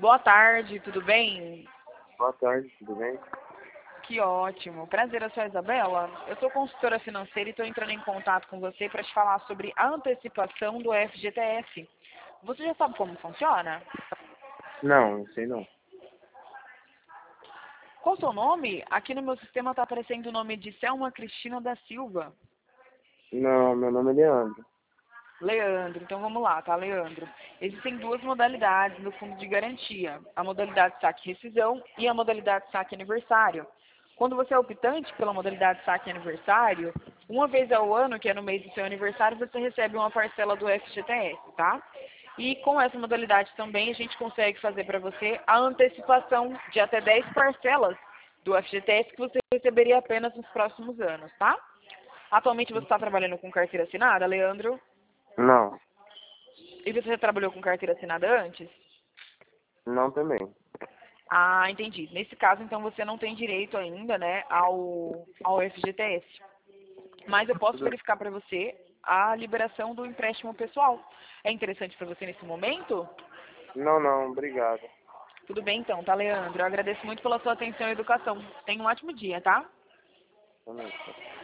Boa tarde, tudo bem? Boa tarde, tudo bem? Que ótimo. Prazer, eu sou a Isabela. Eu sou consultora financeira e estou entrando em contato com você para te falar sobre a antecipação do FGTS. Você já sabe como funciona? Não sei não. Qual o seu nome? Aqui no meu sistema está aparecendo o nome de Selma Cristina da Silva. Não, meu nome é Leandro. Leandro, então vamos lá, tá, Leandro? Existem duas modalidades no fundo de garantia: a modalidade saque-rescisão e a modalidade saque-aniversário. Quando você é optante pela modalidade saque-aniversário, uma vez ao ano, que é no mês do seu aniversário, você recebe uma parcela do FGTS, tá? E com essa modalidade também a gente consegue fazer para você a antecipação de até 10 parcelas do FGTS que você receberia apenas nos próximos anos, tá? Atualmente você está trabalhando com carteira assinada, Leandro? Não, E você já trabalhou com carteira assinada antes? não também. Ah, entendi. Nesse caso, então, você não tem direito ainda, né, ao FGTS. Mas eu posso Tudo... verificar para você a liberação do empréstimo pessoal. É interessante para você nesse momento? Não, obrigado. Tudo bem, então, tá, Leandro? Eu agradeço muito pela sua atenção e educação. Tenha um ótimo dia, tá? Também.